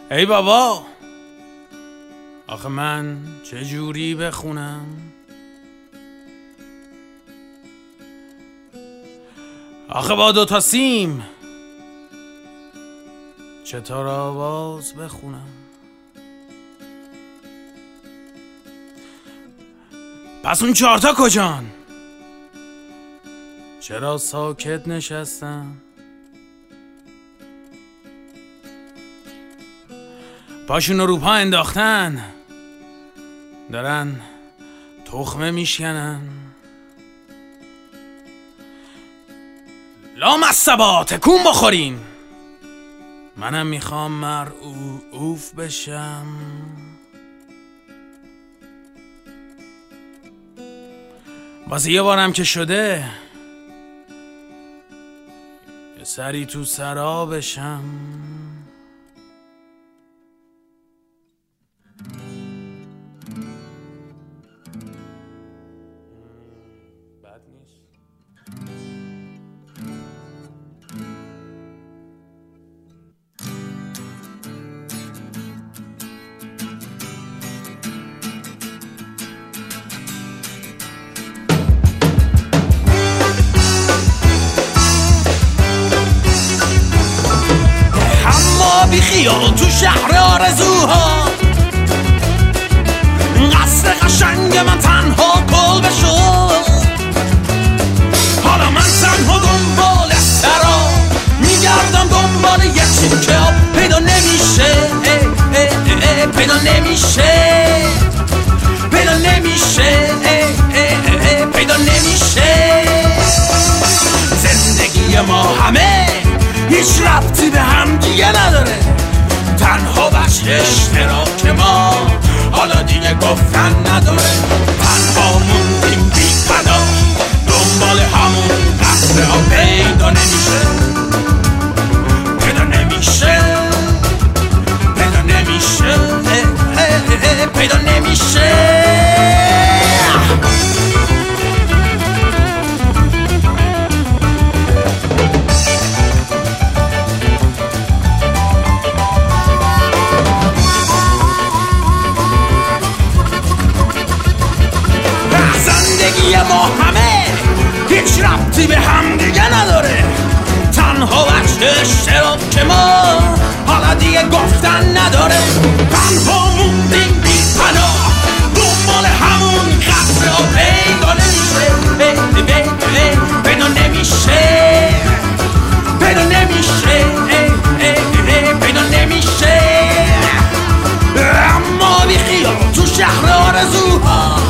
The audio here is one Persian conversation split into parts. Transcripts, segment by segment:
ای بابا، آخه من چجوری بخونم؟ آخه با 2 سیم چطور آواز بخونم؟ پس اون 4 کجان؟ چرا ساکت نشستم؟ پاشون رو پا انداختن، دارن تخمه میشکنن. لامصبا تکون بخورین، منم میخوام مرعوف بشم. واسه یه بارم که شده یه سری تو سرا بشم. بد نیست. بی خیال تو شهر آرزوها، قصر قشنگ من تنها کل بشد. حالا من تنها دنبال سرا میگردم، دنبال یه تیکه آب پیدا نمیشه، پیدا نمیشه، پیدا نمیشه، پیدا نمیشه. زندگی ما همه هیچ ربطی به هم دیگه نداره، تنها بخش اشتراک ما حالا دیگه گفتن نداره. تنها موندیم بی پناه، دنبال همون قصر ها پیدا نمیشه، پیدا نمیشه، پیدا نمیشه، پیدا نمیشه. ما همه هیچ ربطی به هم دیگه نداره، تنها بخش اشتراک ما حالا دیگه گفتن نداره. تنها موندیم بی پناه، دنبال همون قصر ها پیدا نمیشه، پیدا نمیشه، پیدا نمیشه، پیدا نمیشه. اما بی خیال تو شهر آرزوها،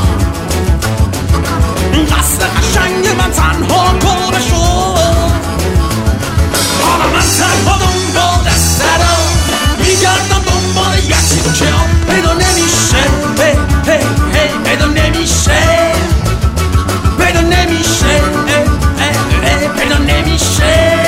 قصد قشنگ من تنها کل شد. حالا من تنها دنبال سرا میگردم، دنبال یکی که پیدا نمیشه، پیدا نمیشه، پیدا نمیشه، پیدا نمیشه.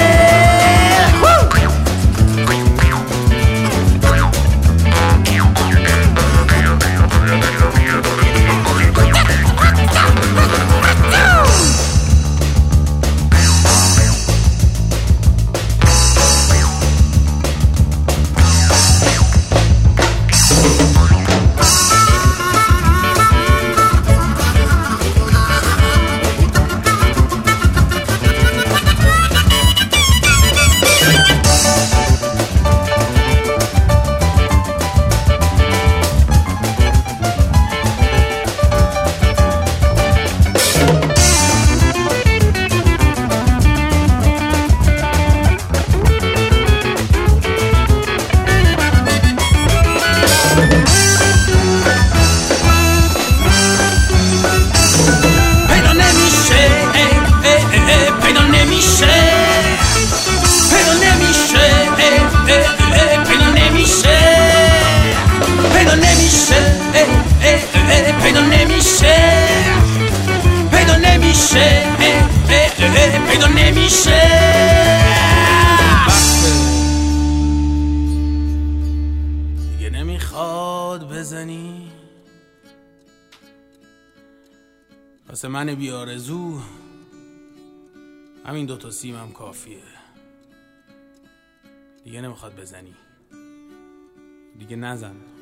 پیدا نمیشه. دیگه نمیخواد بزنی واسه من بی آرزو، همین 2 سیمم کافیه. دیگه نمیخواد بزنی، دیگه نزن.